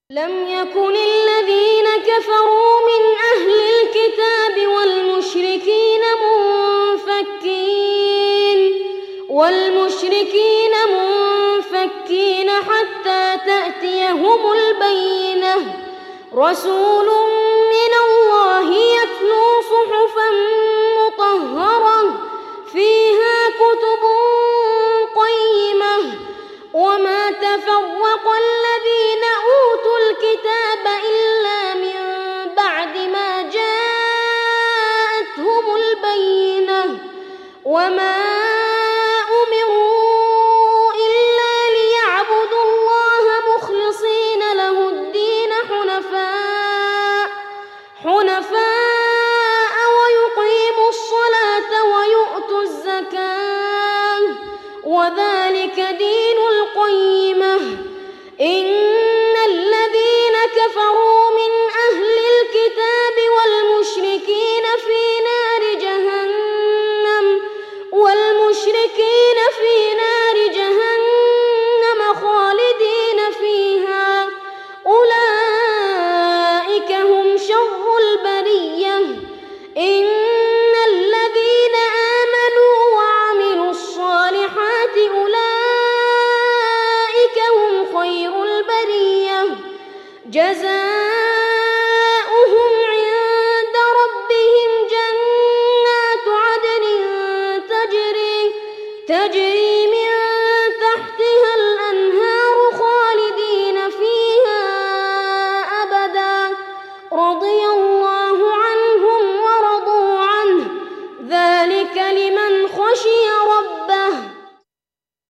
لم يكن الذين كفروا من أهل الكتاب والمشركين منفكين حتى تأتيهم البينة رسول من الله يتلو صحفا مطهرة فيها كتب قيمة وما تفرق الذين أوتوا الكتاب إلا من بعد ما جاءتهم البينة وما أمروا إلا ليعبدوا الله مخلصين له الدين حنفاء ويقيموا الصلاة ويؤتوا الزكاة وذلك دين القيمة إن الذين كفروا من أهل الكتاب والمشركين في نار جهنم خالدين فيها أولئك هم شر البرية إن الذين آمنوا وعملوا الصالحات أولئك هم خير البرية جزاء